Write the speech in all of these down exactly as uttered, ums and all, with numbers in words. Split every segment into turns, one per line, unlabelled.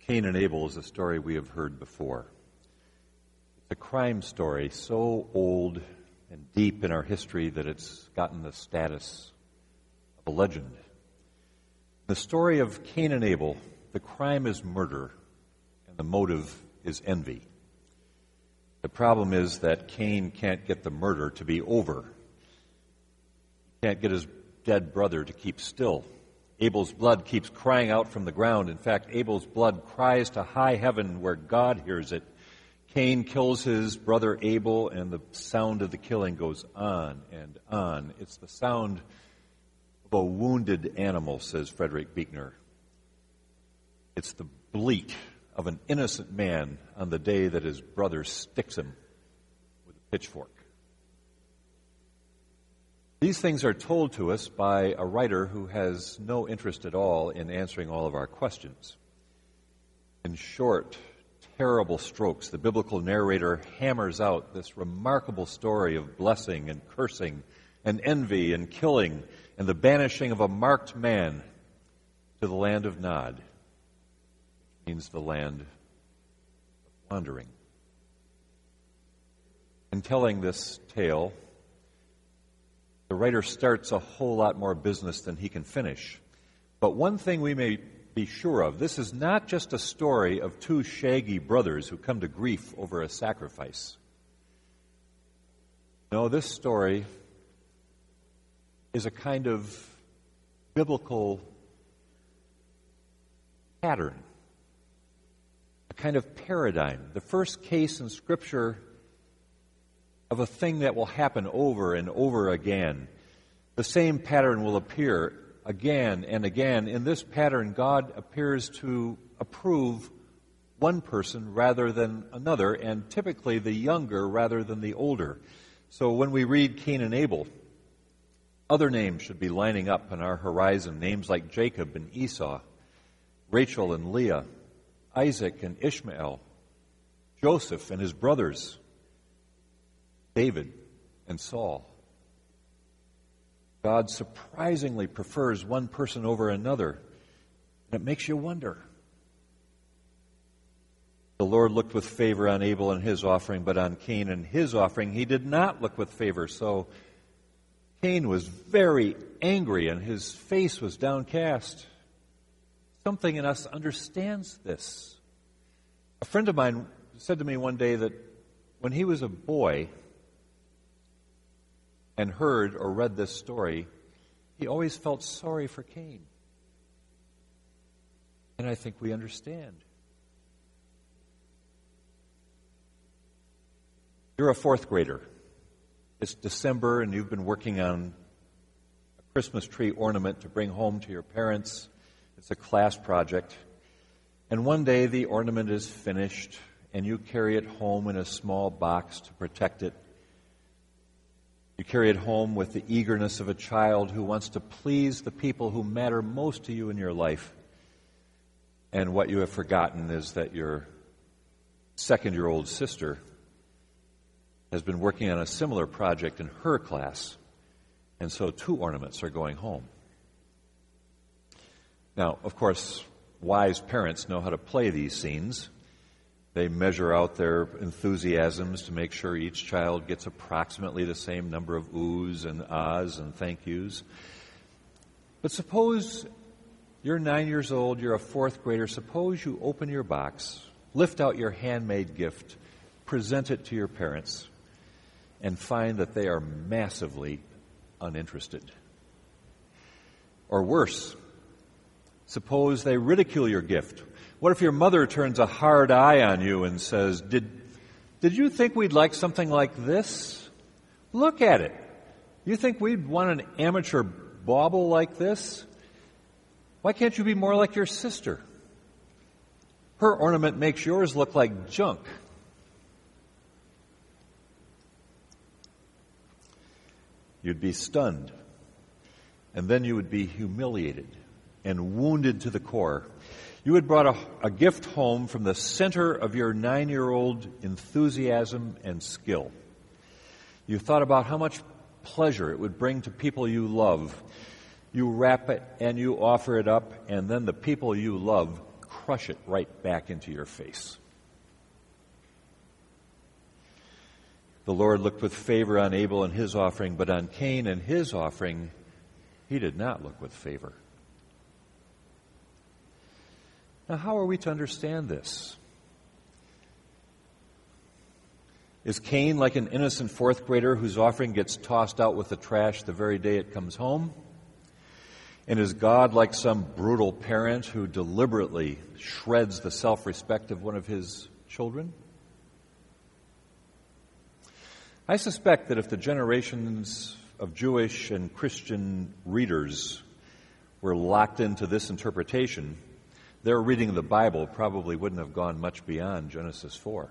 Cain and Abel is a story we have heard before. It's a crime story so old and deep in our history that it's gotten the status of a legend. The story of Cain and Abel, the crime is murder, and the motive is envy. The problem is that Cain can't get the murder to be over. He can't get his dead brother to keep still. Abel's blood keeps crying out from the ground. In fact, Abel's blood cries to high heaven where God hears it. Cain kills his brother Abel, and the sound of the killing goes on and on. It's the sound of a wounded animal, says Frederick Buechner. It's the bleat of an innocent man on the day that his brother sticks him with a pitchfork. These things are told to us by a writer who has no interest at all in answering all of our questions. In short, terrible strokes, the biblical narrator hammers out this remarkable story of blessing and cursing and envy and killing and the banishing of a marked man to the land of Nod, which means the land of wandering. In telling this tale, the writer starts a whole lot more business than he can finish. But one thing we may be sure of, this is not just a story of two shaggy brothers who come to grief over a sacrifice. No, this story is a kind of biblical pattern, a kind of paradigm, the first case in Scripture of a thing that will happen over and over again. The same pattern will appear again and again. In this pattern, God appears to approve one person rather than another, and typically the younger rather than the older. So when we read Cain and Abel, other names should be lining up on our horizon, names like Jacob and Esau, Rachel and Leah, Isaac and Ishmael, Joseph and his brothers, David and Saul. God surprisingly prefers one person over another, and it makes you wonder. The Lord looked with favor on Abel and his offering, but on Cain and his offering he did not look with favor. So Cain was very angry, and his face was downcast. Something in us understands this. A friend of mine said to me one day that when he was a boy and heard or read this story, he always felt sorry for Cain. And I think we understand. You're a fourth grader. It's December and you've been working on a Christmas tree ornament to bring home to your parents. It's a class project. And one day the ornament is finished and you carry it home in a small box to protect it. You carry it home with the eagerness of a child who wants to please the people who matter most to you in your life. And what you have forgotten is that your second-year-old sister has been working on a similar project in her class, and so two ornaments are going home. Now, of course, wise parents know how to play these scenes. They measure out their enthusiasms to make sure each child gets approximately the same number of oohs and ahs and thank yous. But suppose you're nine years old, you're a fourth grader. Suppose you open your box, lift out your handmade gift, present it to your parents, and find that they are massively uninterested. Or worse, suppose they ridicule your gift. What if your mother turns a hard eye on you and says, Did did you think we'd like something like this? Look at it. You think we'd want an amateur bauble like this? Why can't you be more like your sister? Her ornament makes yours look like junk. You'd be stunned, and then you would be humiliated and wounded to the core. You had brought a, a gift home from the center of your nine-year-old enthusiasm and skill. You thought about how much pleasure it would bring to people you love. You wrap it and you offer it up, and then the people you love crush it right back into your face. The Lord looked with favor on Abel and his offering, but on Cain and his offering, he did not look with favor. Now, how are we to understand this? Is Cain like an innocent fourth grader whose offering gets tossed out with the trash the very day it comes home? And is God like some brutal parent who deliberately shreds the self-respect of one of his children? I suspect that if the generations of Jewish and Christian readers were locked into this interpretation, their reading of the Bible probably wouldn't have gone much beyond Genesis four.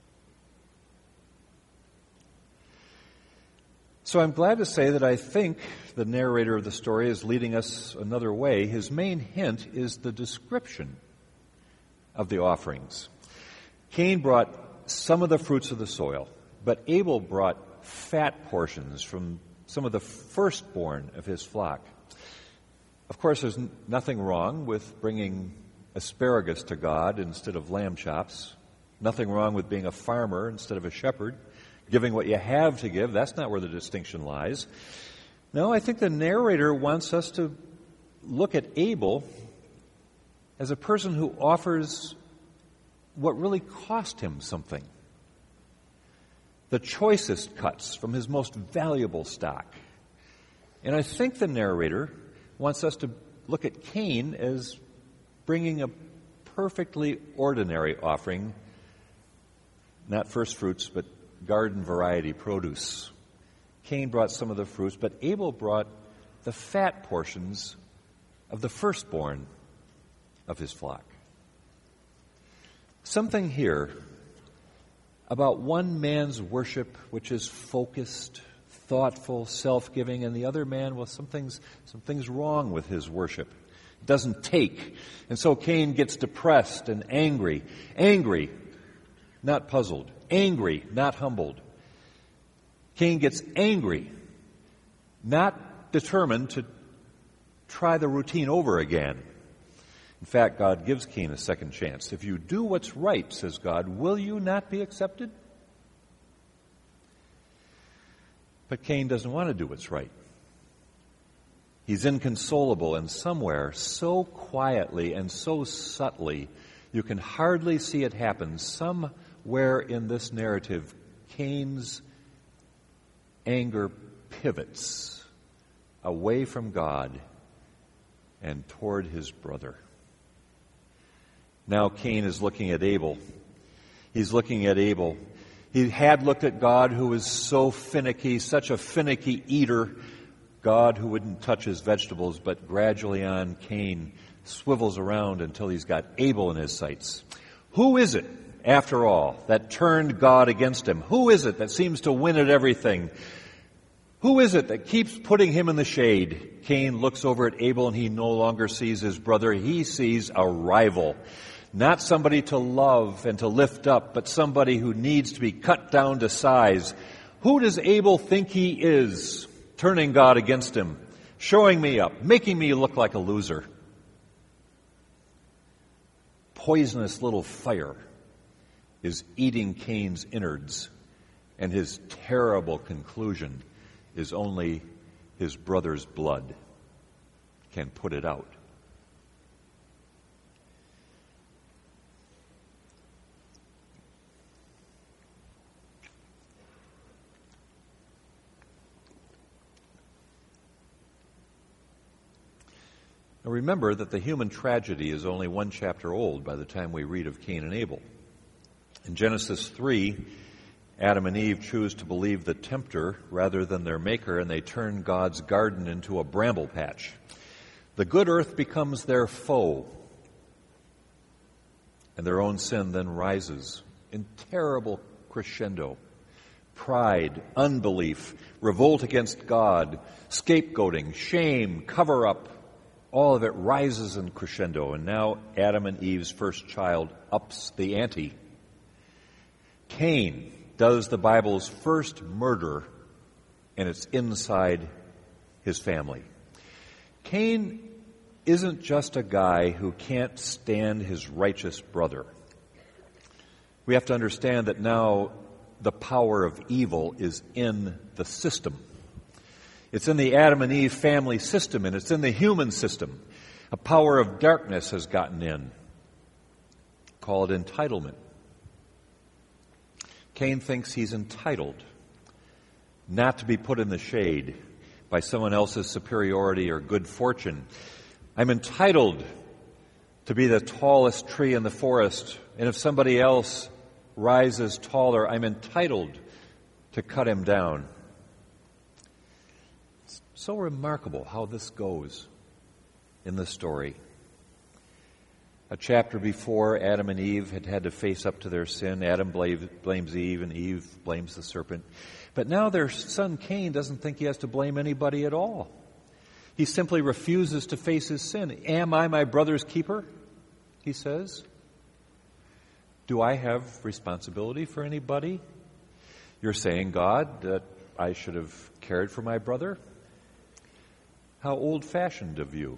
So I'm glad to say that I think the narrator of the story is leading us another way. His main hint is the description of the offerings. Cain brought some of the fruits of the soil, but Abel brought fat portions from some of the firstborn of his flock. Of course, there's n- nothing wrong with bringing asparagus to God instead of lamb chops. Nothing wrong with being a farmer instead of a shepherd. Giving what you have to give, that's not where the distinction lies. No, I think the narrator wants us to look at Abel as a person who offers what really cost him something. The choicest cuts from his most valuable stock. And I think the narrator wants us to look at Cain as bringing a perfectly ordinary offering, not first fruits, but garden variety produce. Cain brought some of the fruits, but Abel brought the fat portions of the firstborn of his flock. Something here about one man's worship which is focused, thoughtful, self-giving, and the other man, well, something's, something's wrong with his worship. It doesn't take. And so Cain gets depressed and angry. Angry, not puzzled. Angry, not humbled. Cain gets angry, not determined to try the routine over again. In fact, God gives Cain a second chance. If you do what's right, says God, will you not be accepted? But Cain doesn't want to do what's right. He's inconsolable, and somewhere, so quietly and so subtly, you can hardly see it happen. Somewhere in this narrative, Cain's anger pivots away from God and toward his brother. Now Cain is looking at Abel. He's looking at Abel. He had looked at God, who was so finicky, such a finicky eater, God who wouldn't touch his vegetables, but gradually on, Cain swivels around until he's got Abel in his sights. Who is it, after all, that turned God against him? Who is it that seems to win at everything? Who is it that keeps putting him in the shade? Cain looks over at Abel and he no longer sees his brother. He sees a rival. Not somebody to love and to lift up, but somebody who needs to be cut down to size. Who does Abel think he is, turning God against him, showing me up, making me look like a loser? Poisonous little fire is eating Cain's innards, and his terrible conclusion is only his brother's blood can put it out. Now remember that the human tragedy is only one chapter old by the time we read of Cain and Abel. In Genesis three, Adam and Eve choose to believe the tempter rather than their maker, and they turn God's garden into a bramble patch. The good earth becomes their foe, and their own sin then rises in terrible crescendo. Pride, unbelief, revolt against God, scapegoating, shame, cover-up, all of it rises in crescendo, and now Adam and Eve's first child ups the ante. Cain does the Bible's first murder, and it's inside his family. Cain isn't just a guy who can't stand his righteous brother. We have to understand that now the power of evil is in the system. It's in the Adam and Eve family system, and it's in the human system. A power of darkness has gotten in. Call it entitlement. Cain thinks he's entitled not to be put in the shade by someone else's superiority or good fortune. I'm entitled to be the tallest tree in the forest, and if somebody else rises taller, I'm entitled to cut him down. It's so remarkable how this goes in the story. A chapter before, Adam and Eve had had to face up to their sin. Adam blames Eve, and Eve blames the serpent. But now their son Cain doesn't think he has to blame anybody at all. He simply refuses to face his sin. Am I my brother's keeper? He says. Do I have responsibility for anybody? You're saying, God, that I should have cared for my brother? How old-fashioned of you.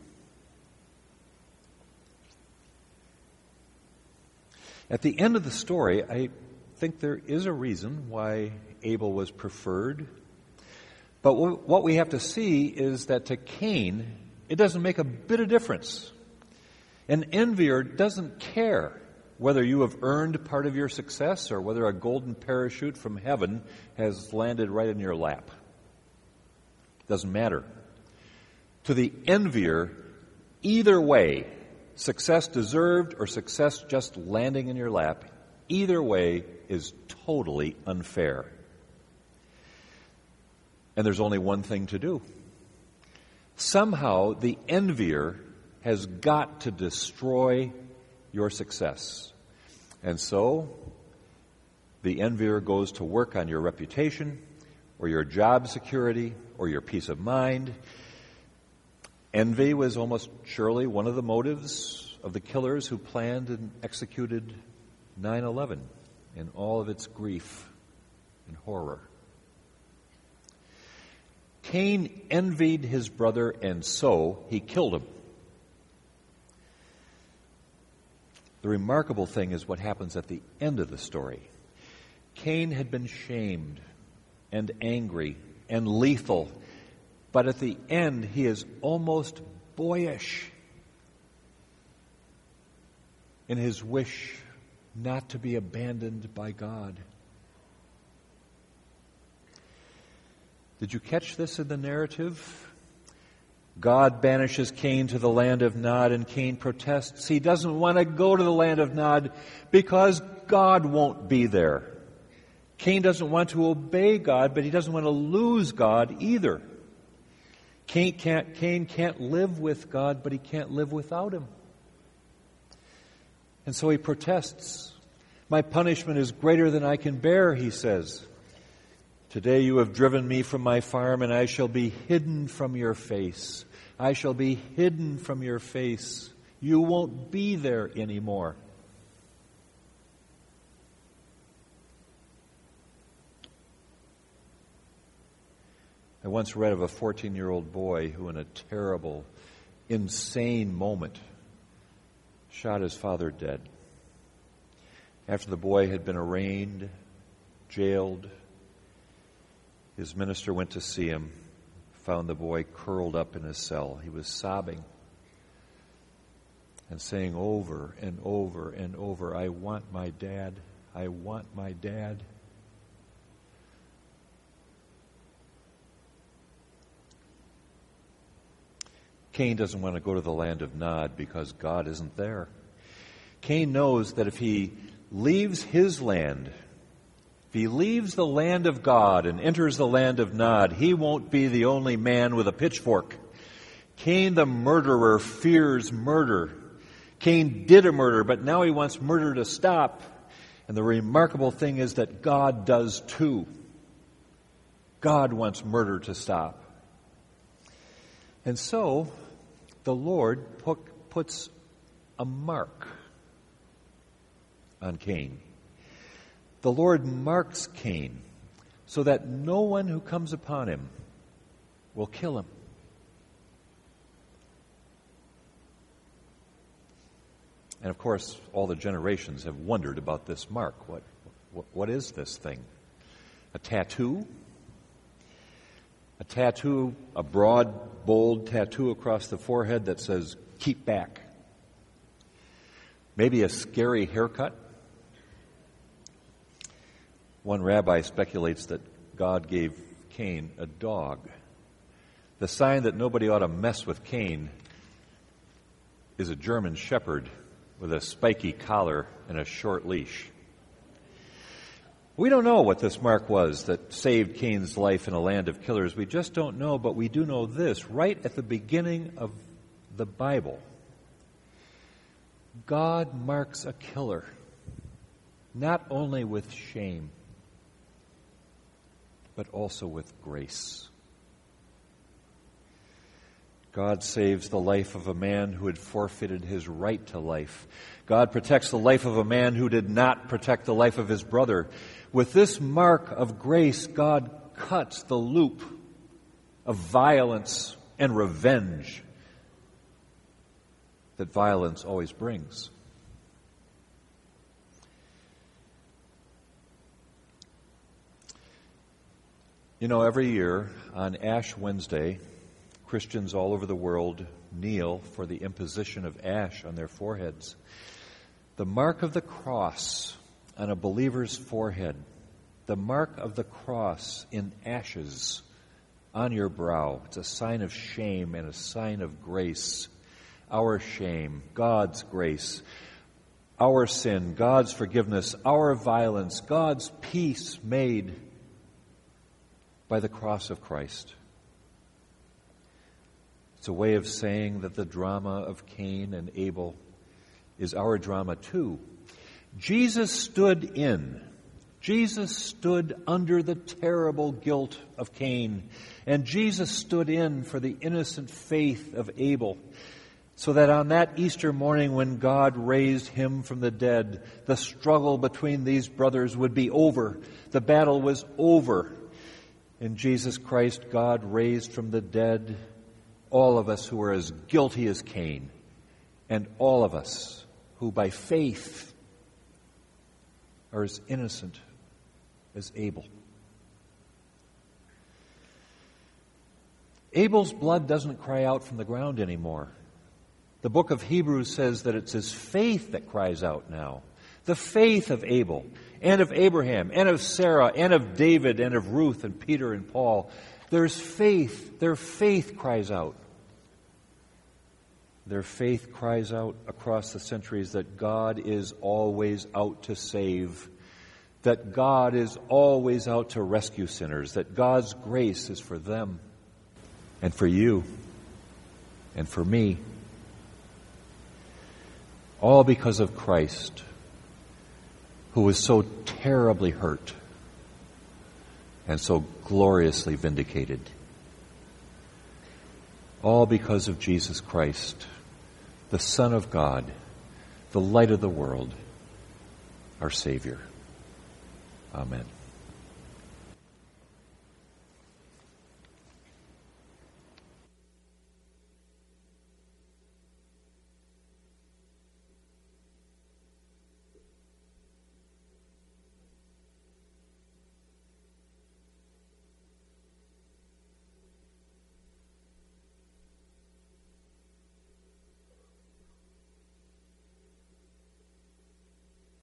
At the end of the story, I think there is a reason why Abel was preferred. But what we have to see is that to Cain, it doesn't make a bit of difference. An envier doesn't care whether you have earned part of your success or whether a golden parachute from heaven has landed right in your lap. Doesn't matter. To the envier, either way, success deserved or success just landing in your lap, either way is totally unfair. And there's only one thing to do. Somehow the envier has got to destroy your success. And so the envier goes to work on your reputation or your job security or your peace of mind. Envy was almost surely one of the motives of the killers who planned and executed nine eleven in all of its grief and horror. Cain envied his brother, and so he killed him. The remarkable thing is what happens at the end of the story. Cain had been shamed and angry and lethal, but at the end he is almost boyish in his wish not to be abandoned by God. Did you catch this in the narrative? God banishes Cain to the land of Nod, and Cain protests. He doesn't want to go to the land of Nod because God won't be there. Cain doesn't want to obey God, but he doesn't want to lose God either. Cain can't, Cain can't live with God, but he can't live without him. And so he protests. My punishment is greater than I can bear, he says. Today you have driven me from my farm, and I shall be hidden from your face. I shall be hidden from your face. You won't be there anymore. I once read of a fourteen-year-old boy who, in a terrible, insane moment, shot his father dead. After the boy had been arraigned, jailed, his minister went to see him, found the boy curled up in his cell. He was sobbing and saying over and over and over, I want my dad. I want my dad. Cain doesn't want to go to the land of Nod because God isn't there. Cain knows that if he leaves his land, if he leaves the land of God and enters the land of Nod, he won't be the only man with a pitchfork. Cain the murderer fears murder. Cain did a murder, but now he wants murder to stop. And the remarkable thing is that God does too. God wants murder to stop. And so the Lord put, puts a mark on Cain. The Lord marks Cain so that no one who comes upon him will kill him. And of course, all the generations have wondered about this mark. What, what, what is this thing? A tattoo? A tattoo, a broad, bold tattoo across the forehead that says, "Keep back." Maybe a scary haircut? One rabbi speculates that God gave Cain a dog. The sign that nobody ought to mess with Cain is a German shepherd with a spiky collar and a short leash. We don't know what this mark was that saved Cain's life in a land of killers. We just don't know, but we do know this. Right at the beginning of the Bible, God marks a killer, not only with shame, but also with grace. God saves the life of a man who had forfeited his right to life. God protects the life of a man who did not protect the life of his brother. With this mark of grace, God cuts the loop of violence and revenge that violence always brings. You know, every year on Ash Wednesday, Christians all over the world kneel for the imposition of ash on their foreheads. The mark of the cross on a believer's forehead, the mark of the cross in ashes on your brow. It's a sign of shame and a sign of grace. Our shame, God's grace. Our sin, God's forgiveness. Our violence, God's peace made by the cross of Christ. It's a way of saying that the drama of Cain and Abel is our drama too. Jesus stood in. Jesus stood under the terrible guilt of Cain. And Jesus stood in for the innocent faith of Abel. So that on that Easter morning when God raised him from the dead, the struggle between these brothers would be over. The battle was over. In Jesus Christ, God raised from the dead all of us who are as guilty as Cain, and all of us who by faith are as innocent as Abel. Abel's blood doesn't cry out from the ground anymore. The book of Hebrews says that it's his faith that cries out now. The faith of Abel, and of Abraham, and of Sarah, and of David, and of Ruth, and Peter, and Paul. There's faith. Their faith cries out. Their faith cries out across the centuries that God is always out to save, that God is always out to rescue sinners, that God's grace is for them, and for you, and for me. All because of Christ, who was so terribly hurt and so gloriously vindicated. All because of Jesus Christ, the Son of God, the light of the world, our Savior. Amen.